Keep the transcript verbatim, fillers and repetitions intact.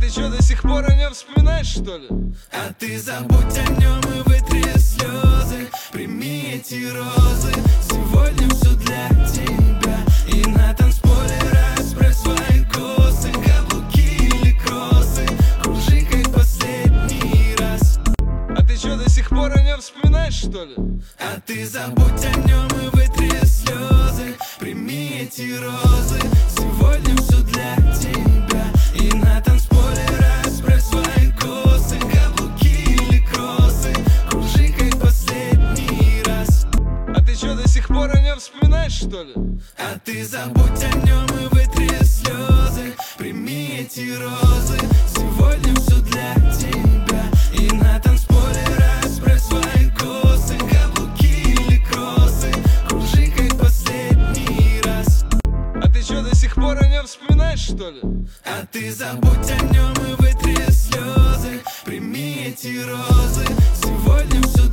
ты чё, до сих пор о нем вспоминаешь, что ли? А ты забудь о нем и вытри слезы. Прими эти розы, сегодня все для тебя. И на танцполе расправь свои косы, каблуки или кроссы, кружи как последний раз. А ты чё, до сих пор о нем вспоминаешь, что ли? А ты забудь о нем и вытри слезы. Прими эти розы, сегодня все для тебя. И на танцполе расправь свои косы, каблуки или кроссы, кружи как последний раз. А ты чё, до сих пор о нем вспоминаешь, что ли? А ты забудь о нем и вытри слезы. Прими эти розы, сегодня все для тебя. И на танцполе расправь свои косы, каблуки или кроссы, кружи как последний раз. А ты чё, до сих пор о нем вспоминаешь, что ли? А ты забудь о нем и вытри слезы. Прими эти розы, сегодня все